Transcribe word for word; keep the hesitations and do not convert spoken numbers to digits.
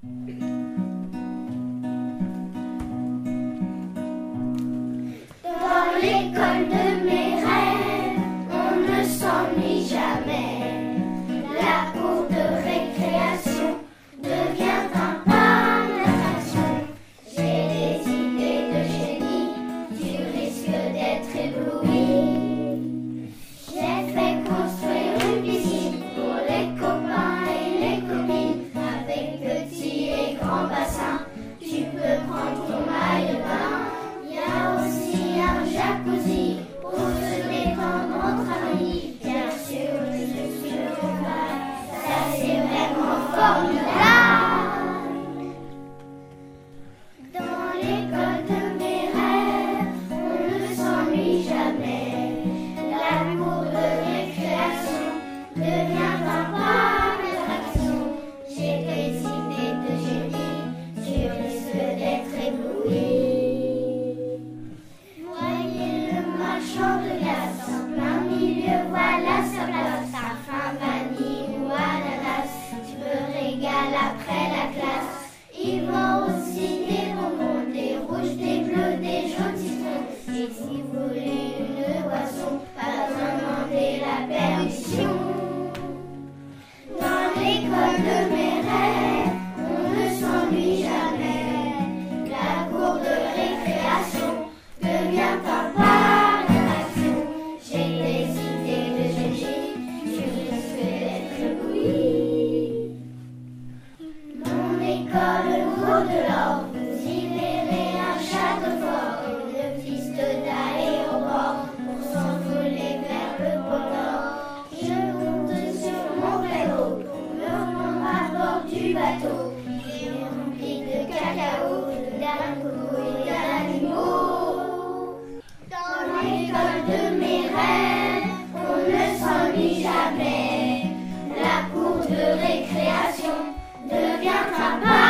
Dans l'école de mes rêves, on ne s'ennuie jamais. La cour de récréation devient un parc d'attractions. J'ai des idées de génie, tu risques d'être ébloui. J'ai fait construire une piscine pour les copains et les copines. Avec petit et grand bassin, tu peux prendre ton maillot de bain. Il y a aussi un jacuzzi pour se détendre entre amis. Bien sûr, je suis là, ça c'est vraiment formidable. Dans l'école de mes rêves, on ne s'ennuie jamais. La cour de récréation devient un parc d'attractions. J'ai des idées de génie, tu risques d'être ébloui. Voyez le marchand de glace en plein milieu, voilà sa place. Sa faim, vanille ou ananas, tu me régales après la classe. Il vend aussi des bonbons, des rouges, des bleus, des jaunes citrons. Et si vous voulez une boisson, pas besoin de demander la permission. Dans l'école de mes rêves, on ne s'ennuie jamais. La cour de récréation devient un parc d'attractions. J'ai des idées de génie, tu risques d'être ébloui. Mon école vaut de l'or, vous y verrez un château fort, une piste d'aéroport pour s'envoler vers le pôle Nord. Je monte sur mon vélo pour me rendre à bord du bateau, qui est rempli de cacao, de dindons et d'animaux. Dans l'école de mes rêves, on ne s'ennuie jamais. La cour de récréation devient un parc